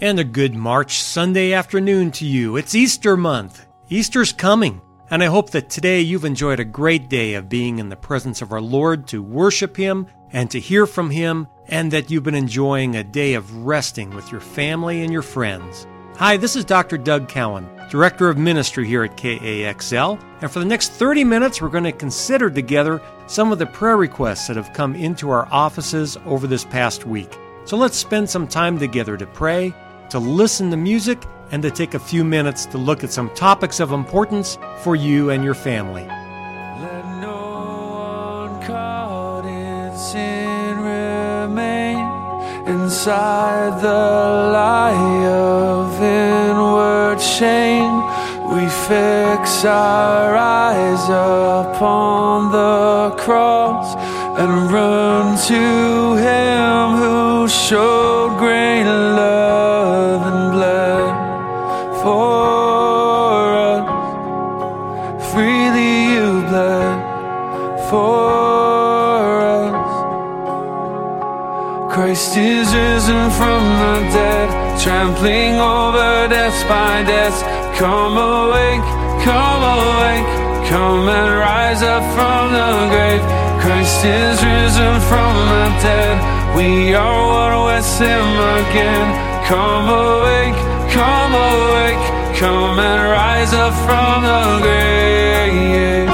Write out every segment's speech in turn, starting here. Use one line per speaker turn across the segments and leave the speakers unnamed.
And a good March Sunday afternoon to you. It's Easter month. Easter's coming. And I hope that today you've enjoyed a great day of being in the presence of our Lord to worship Him and to hear from Him, and that you've been enjoying a day of resting with your family and your friends. Hi, this is Dr. Doug Cowan, Director of Ministry here at KAXL, and for the next 30 minutes we're going to consider together some of the prayer requests that have come into our offices over this past week. So let's spend some time together to pray, to listen to music, and to take a few minutes to look at some topics of importance for you and your family.
Let no one caught in sin remain inside the lie of inward shame. We fix our eyes upon the cross and run to Him who showed great love and bled for us. Freely you bled for us. Christ is risen from the dead, trampling over death by death. Come awake, come and rise up from the grave. Christ is risen from the dead, we are one with Him again. Come awake, come and rise up from the grave.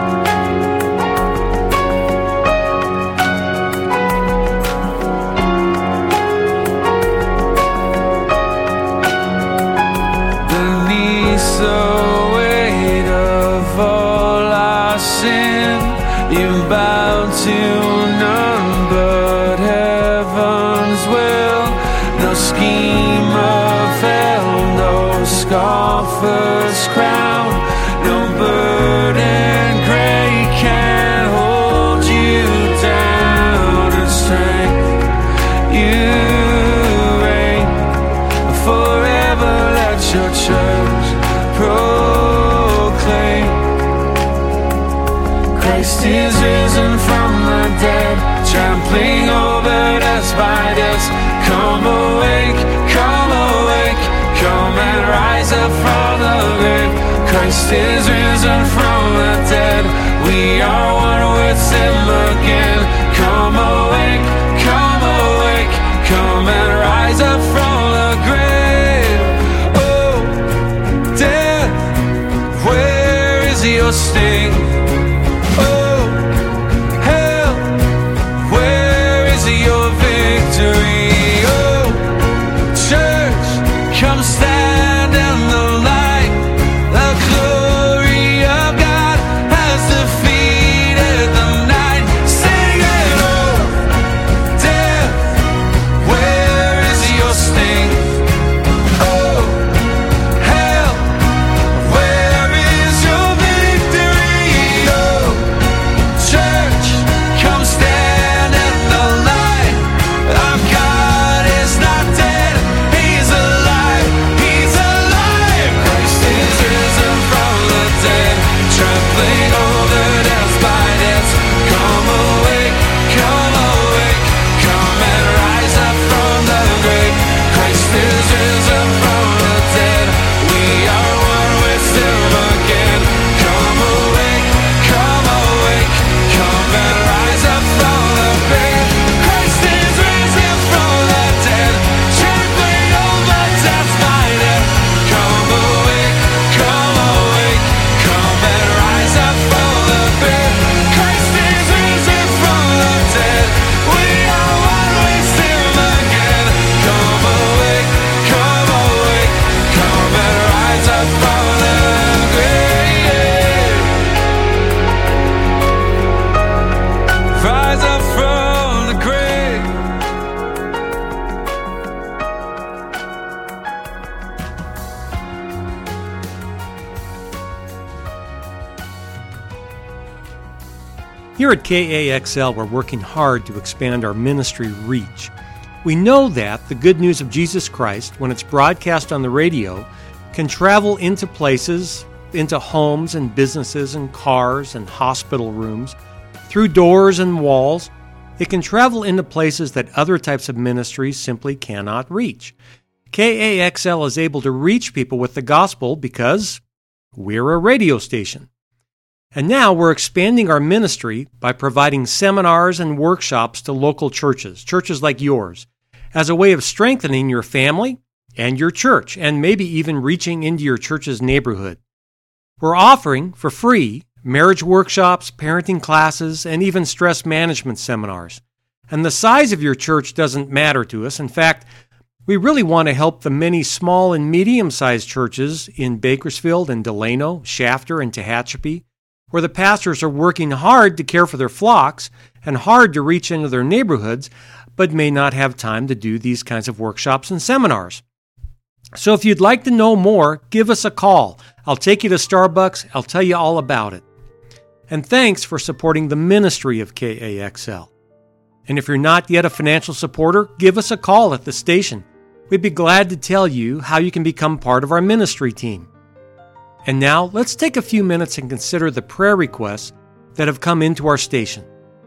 Beneath the weight of all our sin, you bow to none but heaven's will. No scheme of hell, no scoffer's crown, no burden great can hold you down. In strength you reign forever. Let your church proclaim. Christ is risen from the dead, trampling over death by death. Come awake, come and rise up from the grave. Christ is risen from the dead, we are one with Him again. Come awake, come and rise up from the grave. Oh, death, where is your sting? Oh, hell, where is your victory? Come stand in the light. The glory of God has defeated the night. Sing it, oh, death, where is your sting? Oh, hell, where is your victory? Oh, church, come stand in the light. Our God is not dead, He's alive. Trampling over death by death. Come awake, come and rise up from the grave. Christ is risen from the dead, we are one with Him again. Come awake, come and rise up from the grave. Christ is risen from the dead, trampling over death by death. Come awake, come and rise up from the grave. Christ is risen from the dead, we are one with Him again. Come awake, come and rise up from the grave. Rise up from the grave.
Here at KAXL, we're working hard to expand our ministry reach. We know that the good news of Jesus Christ, when it's broadcast on the radio, can travel into places, into homes and businesses and cars and hospital rooms, through doors and walls. It can travel into places that other types of ministries simply cannot reach. KAXL is able to reach people with the gospel because we're a radio station. And now we're expanding our ministry by providing seminars and workshops to local churches like yours, as a way of strengthening your family and your church, and maybe even reaching into your church's neighborhood. We're offering, for free, marriage workshops, parenting classes, and even stress management seminars. And the size of your church doesn't matter to us. In fact, we really want to help the many small and medium-sized churches in Bakersfield and Delano, Shafter, and Tehachapi, where the pastors are working hard to care for their flocks and hard to reach into their neighborhoods, but may not have time to do these kinds of workshops and seminars. So if you'd like to know more, give us a call. I'll take you to Starbucks. I'll tell you all about it. And thanks for supporting the ministry of KAXL. And if you're not yet a financial supporter, give us a call at the station. We'd be glad to tell you how you can become part of our ministry team. And now, let's take a few minutes and consider the prayer requests that have come into our station.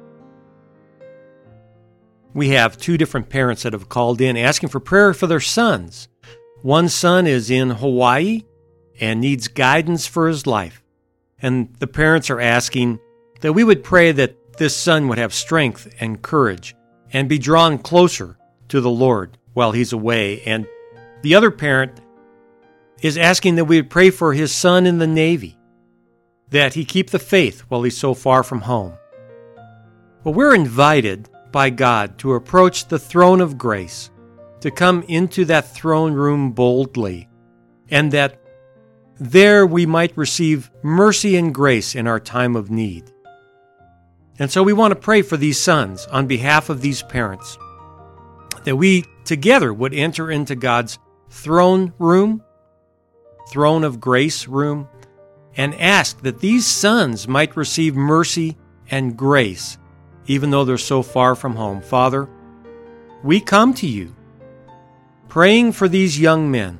We have 2 different parents that have called in asking for prayer for their sons. One son is in Hawaii and needs guidance for his life. And the parents are asking that we would pray that this son would have strength and courage and be drawn closer to the Lord while he's away. And the other parent is asking that we would pray for his son in the Navy, that he keep the faith while he's so far from home. Well, we're invited by God to approach the throne of grace, to come into that throne room boldly, and that there we might receive mercy and grace in our time of need. And so we want to pray for these sons on behalf of these parents, that we together would enter into God's throne room, throne of grace room, and ask that these sons might receive mercy and grace, even though they're so far from home. Father, we come to you, praying for these young men.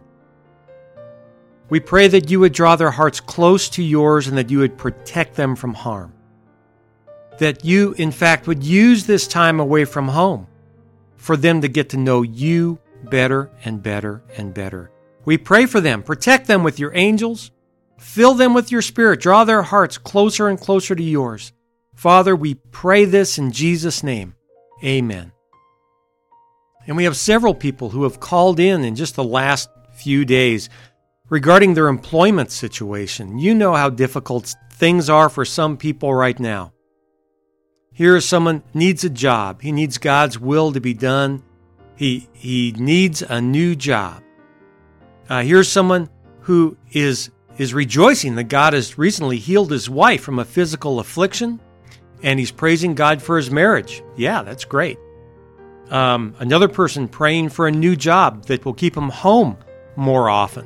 We pray that you would draw their hearts close to yours and that you would protect them from harm. That you, in fact, would use this time away from home for them to get to know you better and better and better. We pray for them. Protect them with your angels. Fill them with your Spirit. Draw their hearts closer and closer to yours. Father, we pray this in Jesus' name. Amen. And we have several people who have called in just the last few days regarding their employment situation. You know how difficult things are for some people right now. Here is someone needs a job. He needs God's will to be done. He needs a new job. Here's someone who is rejoicing that God has recently healed his wife from a physical affliction, and he's praising God for his marriage. Yeah, that's great. Another person praying for a new job that will keep him home more often.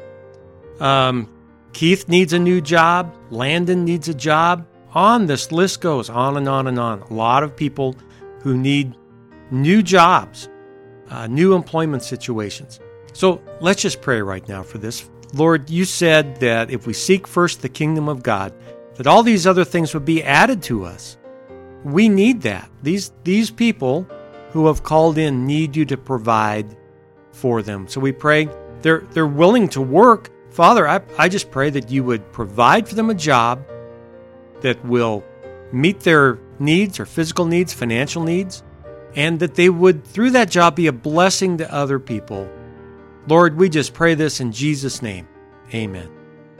Keith needs a new job. Landon needs a job. On this list goes on and on and on. A lot of people who need new jobs, new employment situations. So let's just pray right now for this. Lord, you said that if we seek first the kingdom of God, that all these other things would be added to us. We need that. These people who have called in need you to provide for them. So we pray they're willing to work. Father, I just pray that you would provide for them a job that will meet their needs, or physical needs, financial needs, and that they would, through that job, be a blessing to other people. Lord, we just pray this in Jesus' name. Amen.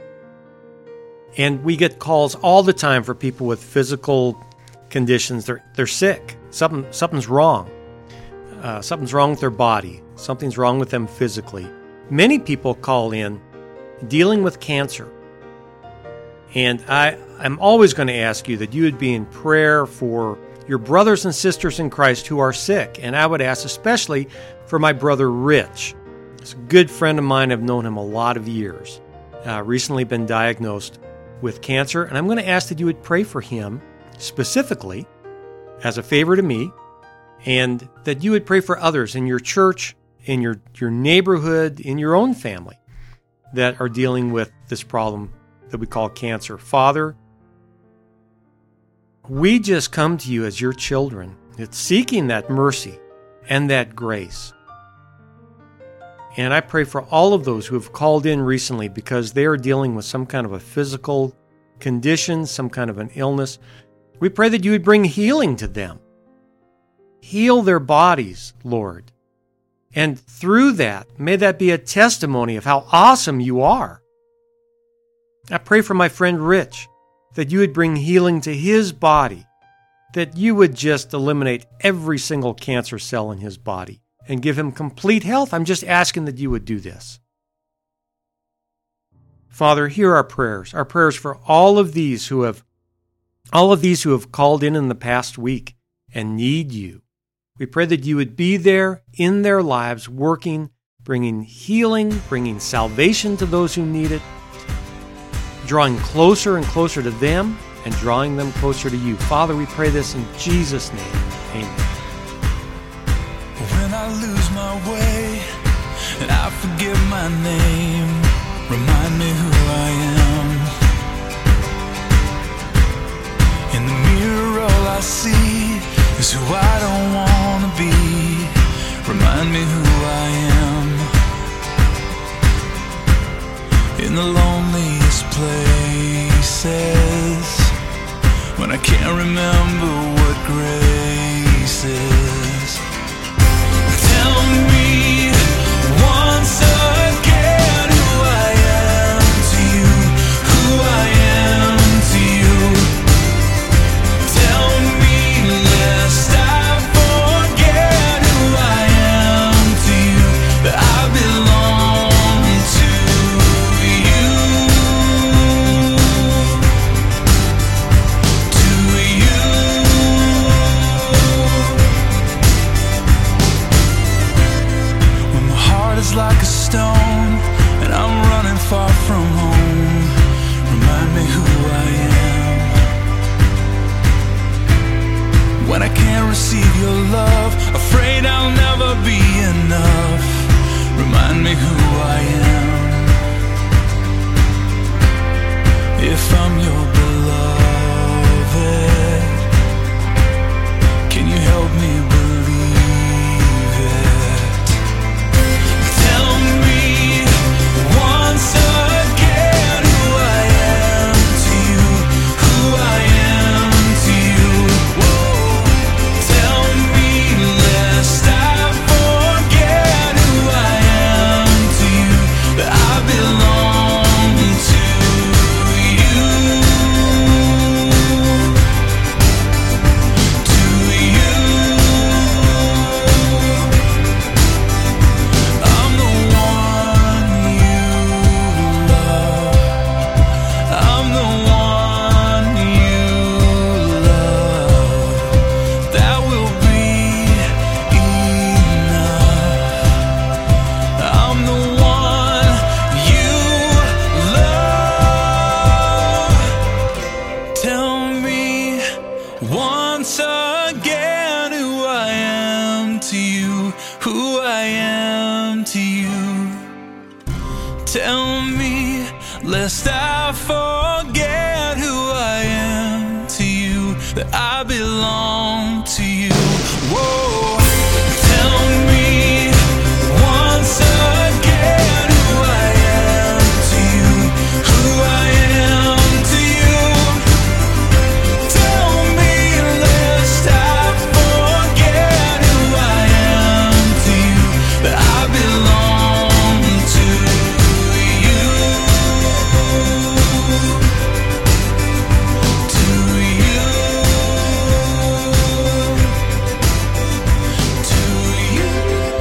And we get calls all the time for people with physical conditions. They're sick. Something's wrong. Something's wrong with their body. Something's wrong with them physically. Many people call in dealing with cancer. And I'm always going to ask you that you would be in prayer for your brothers and sisters in Christ who are sick. And I would ask especially for my brother Rich. He's a good friend of mine. I've known him a lot of years. Recently been diagnosed with cancer. And I'm going to ask that you would pray for him specifically as a favor to me, and that you would pray for others in your church, in your neighborhood, in your own family that are dealing with this problem that we call cancer. Father, we just come to you as your children. It's seeking that mercy and that grace. And I pray for all of those who have called in recently because they are dealing with some kind of a physical condition, some kind of an illness. We pray that you would bring healing to them. Heal their bodies, Lord. And through that, may that be a testimony of how awesome you are. I pray for my friend Rich, that you would bring healing to his body, that you would just eliminate every single cancer cell in his body and give him complete health. I'm just asking that you would do this. Father, hear our prayers for all of these who have called in the past week and need you. We pray that you would be there in their lives, working, bringing healing, bringing salvation to those who need it, drawing closer and closer to them, and drawing them closer to you. Father, we pray this in Jesus' name. Amen.
When I lose my way and I forget my name, remind me who I am. In the mirror all I see is who I don't want to be. Remind me who I am. In the loneliest places, when I can't remember what grace is. Tell me once again who I am to you, who I am to you. Tell me lest I forget who I am to you, that I belong to you, to you. When my heart is like a stone and I'm running far from home, remind me who I am. When I can't receive your love, afraid I'll never be enough, remind me who I am. If I'm your beloved, can you help me believe it? Tell me once again who I am to you, who I am to you. Tell me lest I forget who I am to you, that I belong to you, to you. I'm the one you love. I'm the one you love. That will be enough. I'm the one you love. Tell me once again who I am to you, who I am to you. Tell me lest I forget who I am to you, that I belong to you. Whoa. Tell me once again who I am to you, who I am to you. Tell me lest I forget who I am to you, that I belong to you, to you, to you.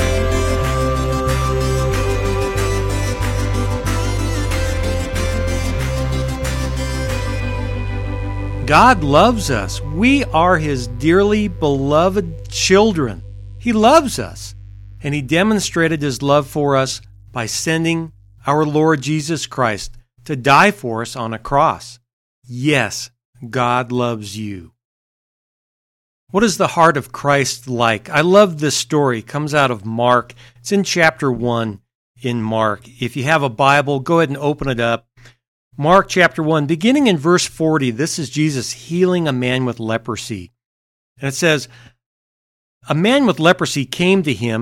God loves us. We are His dearly beloved children. He loves us, and He demonstrated His love for us by sending our Lord Jesus Christ to die for us on a cross. Yes, God loves you. What is the heart of Christ like? I love this story. It comes out of Mark. It's in chapter 1 in Mark. If you have a Bible, go ahead and open it up. Mark chapter 1, beginning in verse 40, this is Jesus healing a man with leprosy. And it says, a man with leprosy came to him,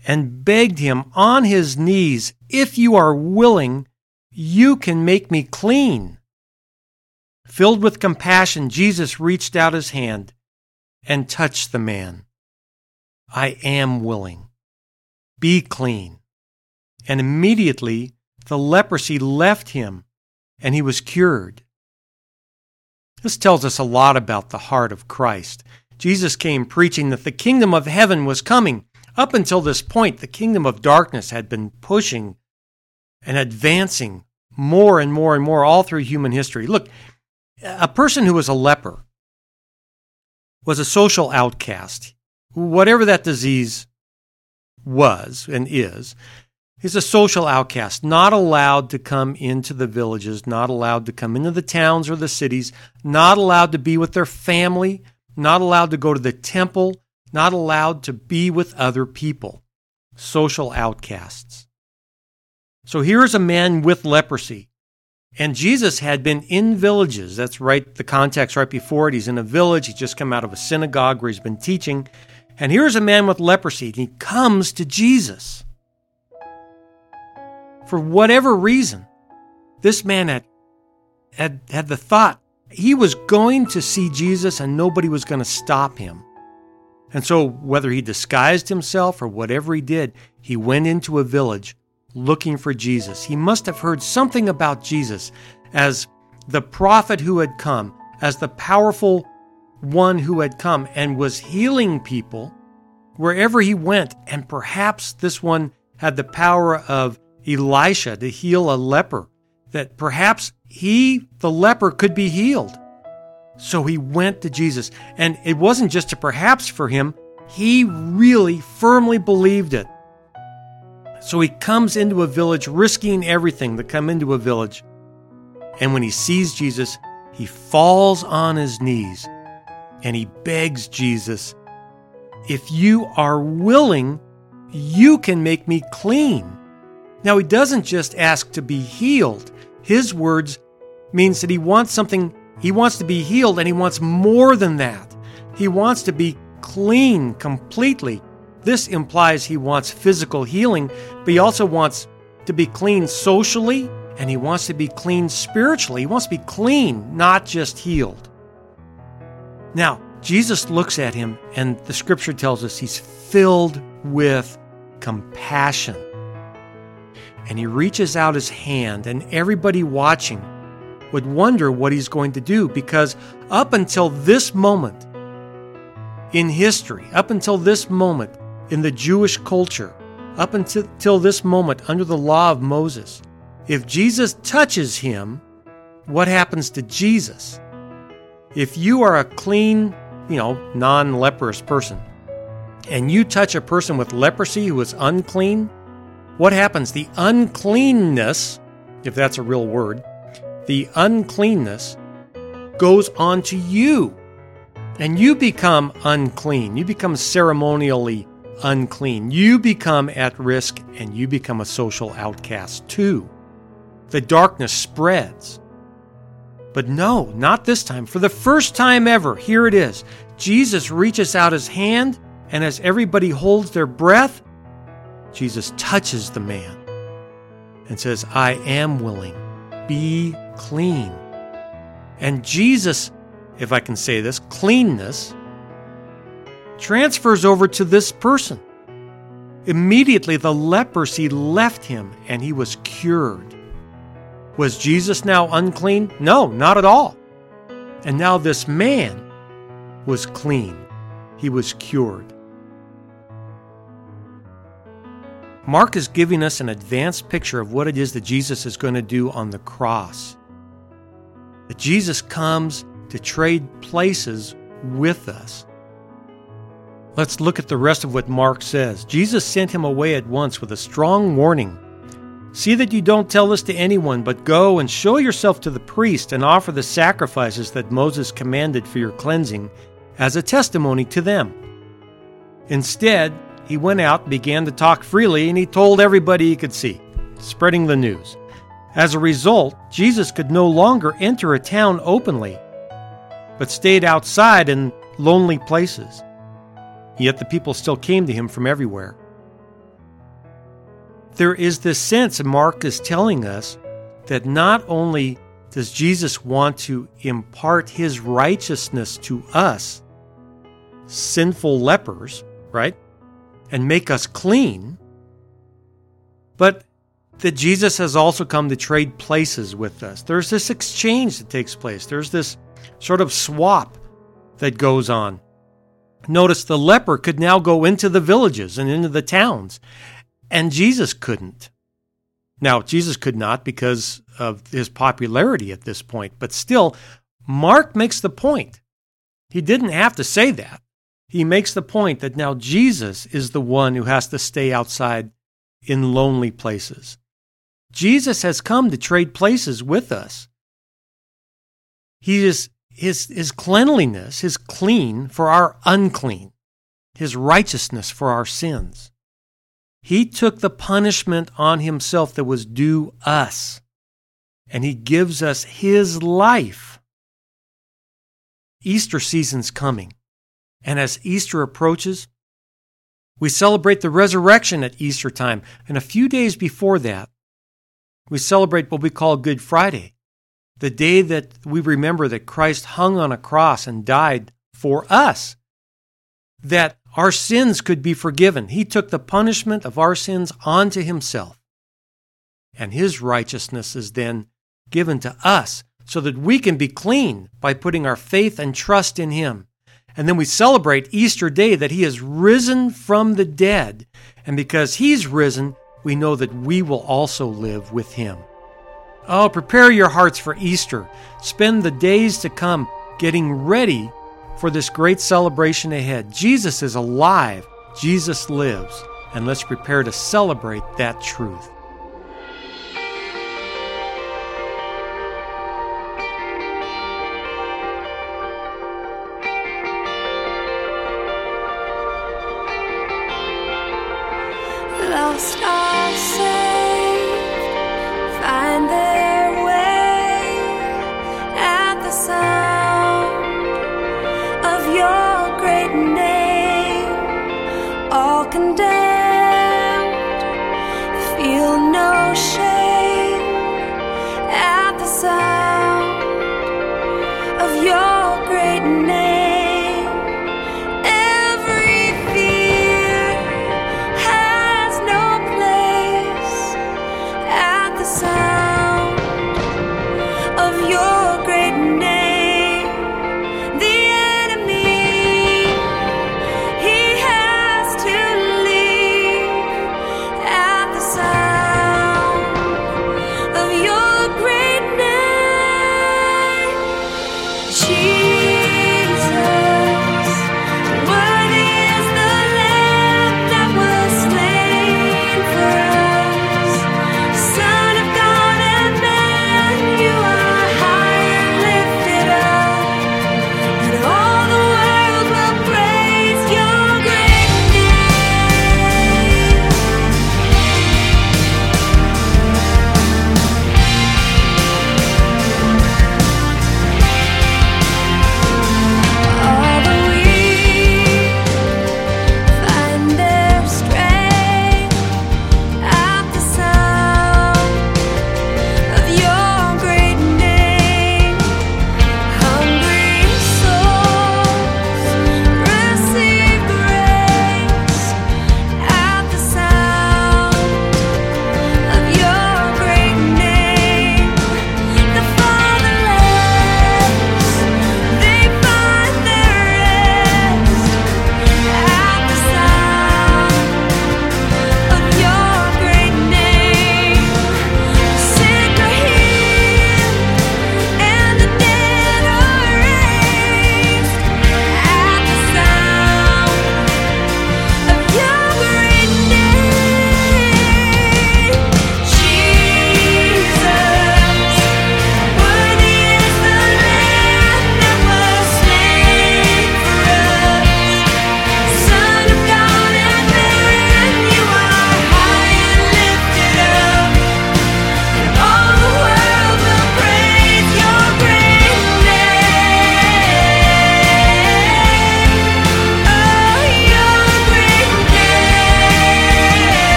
and begged him on his knees, "If you are willing, you can make me clean." Filled with compassion, Jesus reached out his hand and touched the man. "I am willing. Be clean." And immediately the leprosy left him, and he was cured. This tells us a lot about the heart of Christ. Jesus came preaching that the kingdom of heaven was coming. Up until this point, the kingdom of darkness had been pushing and advancing more and more and more all through human history. Look, a person who was a leper was a social outcast. Whatever that disease was and is a social outcast, not allowed to come into the villages, not allowed to come into the towns or the cities, not allowed to be with their family, not allowed to go to the temple, not allowed to be with other people. Social outcasts. So here's a man with leprosy. And Jesus had been in villages. That's right, the context right before it. He's in a village. He's just come out of a synagogue where he's been teaching. And here's a man with leprosy. And he comes to Jesus. For whatever reason, this man had the thought he was going to see Jesus and nobody was going to stop him. And so whether he disguised himself or whatever he did, he went into a village looking for Jesus. He must have heard something about Jesus as the prophet who had come, as the powerful one who had come and was healing people wherever he went. And perhaps this one had the power of Elisha to heal a leper, that perhaps he, the leper, could be healed. So he went to Jesus. And it wasn't just a perhaps for him. He really firmly believed it. So he comes into a village, risking everything to come into a village. And when he sees Jesus, he falls on his knees and he begs Jesus, "If you are willing, you can make me clean." Now, he doesn't just ask to be healed. His words means that he wants something. He wants to be healed, and he wants more than that. He wants to be clean completely. This implies he wants physical healing, but he also wants to be clean socially, and he wants to be clean spiritually. He wants to be clean, not just healed. Now, Jesus looks at him, and the scripture tells us he's filled with compassion. And he reaches out his hand, and everybody watching would wonder what he's going to do, because up until this moment in history, up until this moment in the Jewish culture, up until this moment under the law of Moses, if Jesus touches him, what happens to Jesus? If you are a clean, non-leprous person, and you touch a person with leprosy who is unclean, what happens? The uncleanness, if that's a real word, the uncleanness goes on to you, and you become unclean. You become ceremonially unclean. You become at risk, and you become a social outcast too. The darkness spreads. But no, not this time. For the first time ever, here it is. Jesus reaches out his hand, and as everybody holds their breath, Jesus touches the man and says, "I am willing. Be clean." And Jesus, if I can say this, cleanness transfers over to this person. Immediately the leprosy left him and he was cured. Was Jesus now unclean? No, not at all. And now this man was clean. He was cured. Mark is giving us an advanced picture of what it is that Jesus is going to do on the cross. That Jesus comes to trade places with us. Let's look at the rest of what Mark says. Jesus sent him away at once with a strong warning. "See that you don't tell this to anyone, but go and show yourself to the priest and offer the sacrifices that Moses commanded for your cleansing as a testimony to them." Instead, he went out and began to talk freely, and he told everybody he could see, spreading the news. As a result, Jesus could no longer enter a town openly, but stayed outside in lonely places. Yet the people still came to him from everywhere. there is this sense, and Mark is telling us, that not only does Jesus want to impart his righteousness to us, sinful lepers, right, and make us clean, but that Jesus has also come to trade places with us. There's this exchange that takes place. There's this sort of swap that goes on. Notice the leper could now go into the villages and into the towns, and Jesus couldn't. Now, Jesus could not because of his popularity at this point, but still, Mark makes the point. He didn't have to say that. He makes the point that now Jesus is the one who has to stay outside in lonely places. Jesus has come to trade places with us. He is his cleanliness, his clean for our unclean, his righteousness for our sins. He took the punishment on himself that was due us, and he gives us his life. Easter season's coming, and as Easter approaches, we celebrate the resurrection at Easter time, and a few days before that, we celebrate what we call Good Friday, the day that we remember that Christ hung on a cross and died for us, that our sins could be forgiven. He took the punishment of our sins onto himself, and his righteousness is then given to us so that we can be clean by putting our faith and trust in him. And then we celebrate Easter Day that he has risen from the dead, and because he's risen, we know that we will also live with him. Oh, prepare your hearts for Easter. Spend the days to come getting ready for this great celebration ahead. Jesus is alive. Jesus lives. And let's prepare to celebrate that truth.
Lost are saved, find their way at the sound of your great name. All condemned, feel no shame at the sound of your great name. Every fear has no place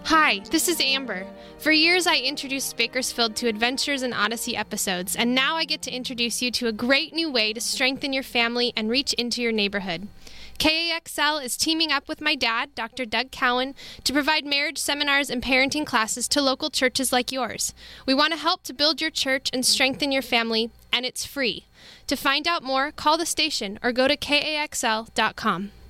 Hi, this is Amber. For years, I introduced Bakersfield to Adventures in Odyssey episodes, and now I get to introduce you to a great new way to strengthen your family and reach into your neighborhood. KAXL is teaming up with my dad, Dr. Doug Cowan, to provide marriage seminars and parenting classes to local churches like yours. We want to help to build your church and strengthen your family, and it's free. To find out more, call the station or go to KAXL.com.